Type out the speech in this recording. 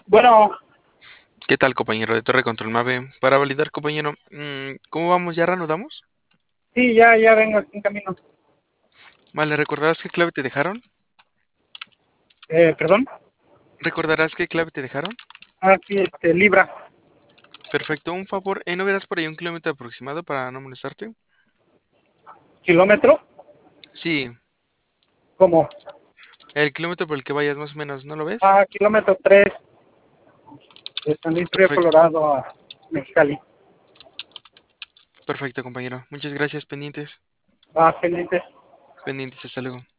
Bueno, ¿Qué tal, compañero de Torre Control Mave? Para validar, compañero, ¿cómo vamos? ¿Ya reanudamos? sí, ya vengo aquí en camino. Vale, ¿recordarás qué clave te dejaron? Perdón. ¿Recordarás qué clave te dejaron? Sí, Libra. Perfecto, un favor, ¿no verás por ahí un kilómetro aproximado para no molestarte? ¿Kilómetro? Sí, ¿Cómo? el kilómetro por el que vayas más o menos, ¿no lo ves? Kilómetro 3 de San Luis Río Perfecto, Colorado a Mexicali. perfecto, compañero. Muchas gracias, pendientes. Va, pendiente. Pendientes, hasta luego.